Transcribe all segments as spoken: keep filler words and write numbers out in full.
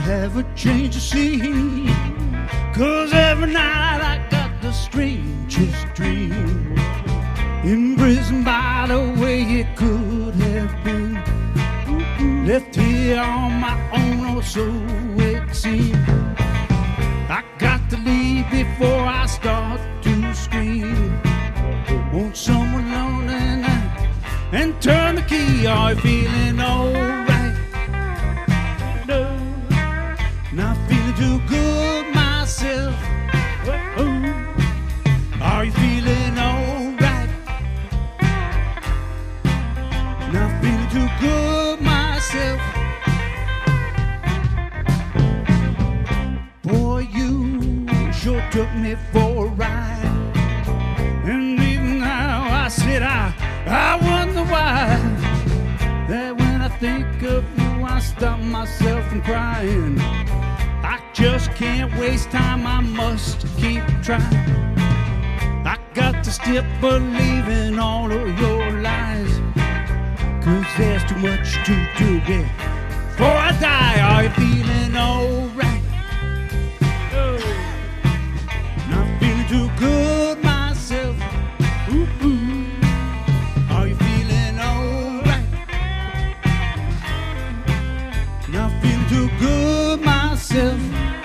have a change of scene. Cause every night I got the strangest dream. Imprisoned by the way it could have been. Left here on my own, or so it seemed. I got to leave before I start to scream. Want someone lonely now and turn the key. Are you feeling alright? No, not feeling too good myself. Oh, are you feeling alright? Not feeling too good myself. Boy, you sure took me for a ride. And even now I said I, I wonder why. That when I think of you I stop myself from crying. I just can't waste time, I must keep trying. I got to stop believing all of your lies. Cause there's too much to do, yeah. Before I die, are you feeling alright? Oh, not feeling too good myself. Ooh, ooh. Are you feeling alright? Not feeling too good myself.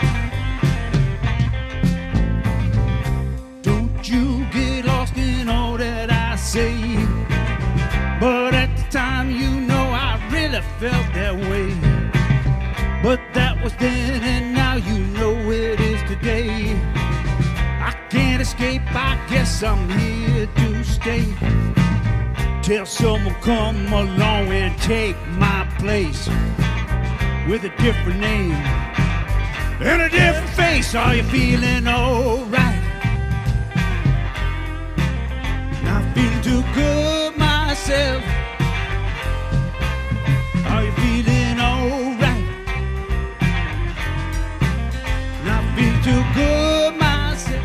Don't you get lost in all that I say. But at the time, you know, I really felt that way. But that was then, and now you know it is today. I can't escape, I guess I'm here to stay. Till someone come along and take my place with a different name and a different face. Are you feeling alright? Not feeling too good myself. Are you feeling alright? Not feeling too good myself.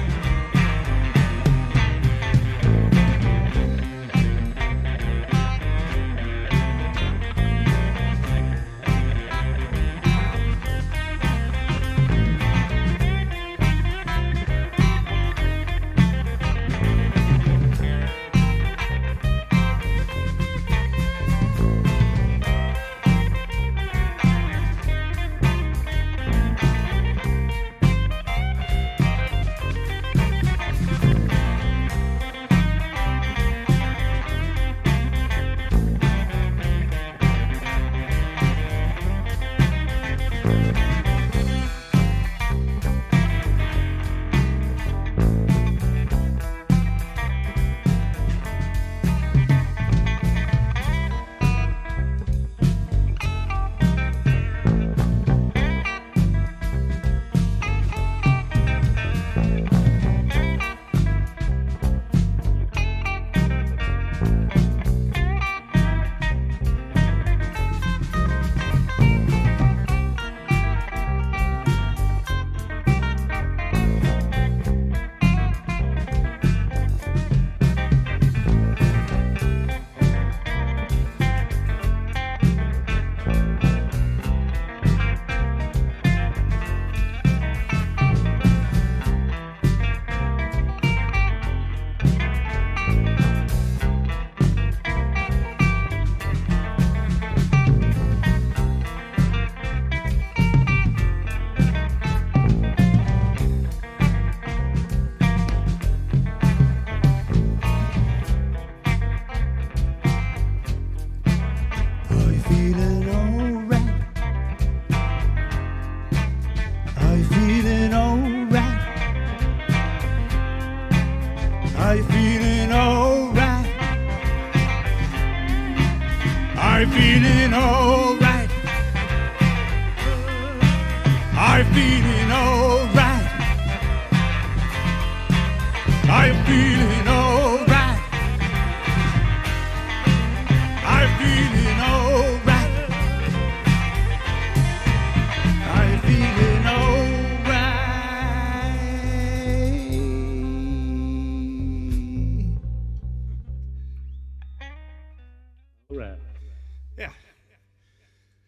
Are you feeling alright? Are you feeling alright? Are you feeling alright? Are you